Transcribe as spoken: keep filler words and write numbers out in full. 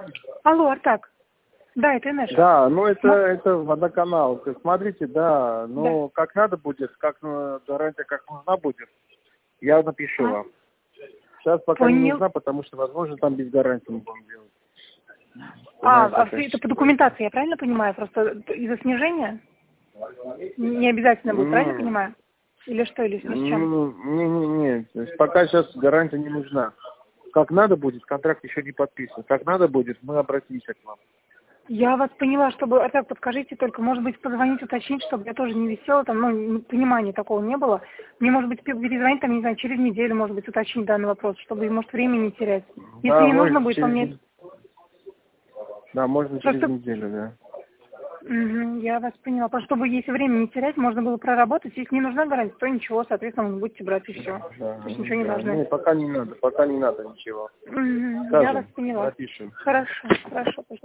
Алло, Артак. Да, это Инесса. Да, ну это, Ма- это водоканал. Смотрите, да, ну Да. как надо будет, как э, гарантия как нужна будет, я напишу А? вам. Сейчас пока не Понял. нужна, потому что, возможно, там без гарантии мы будем делать. А, Знаете, а это... все это по документации, я правильно понимаю? Просто из-за снижения не обязательно будет, правильно М, понимаю? Или что, или в связи с чем? Не-не-не, то есть пока сейчас гарантия не нужна. Как надо будет, контракт еще не подписан. Как надо будет, мы обратимся к вам. Я вас поняла, чтобы, Артак, подскажите только, может быть, позвонить, уточнить, чтобы я тоже не висела, там, ну, не- понимания такого не было. Мне, может быть, пе- перезвонить, там, не знаю, через неделю, может быть, уточнить данный вопрос, чтобы, может, времени не терять. Если Да, не нужно можно будет, то через, мне... нед- да, можно через Просто... неделю, да. Мгм, я вас поняла. Просто чтобы, если время не терять, можно было проработать. Если не нужна гарантия, то ничего, соответственно, вы будете брать и все. Да, То есть ничего не да. должны. Не, пока не надо, пока не надо ничего. Мгм, я вас Скажем, поняла. напишем. Хорошо, хорошо.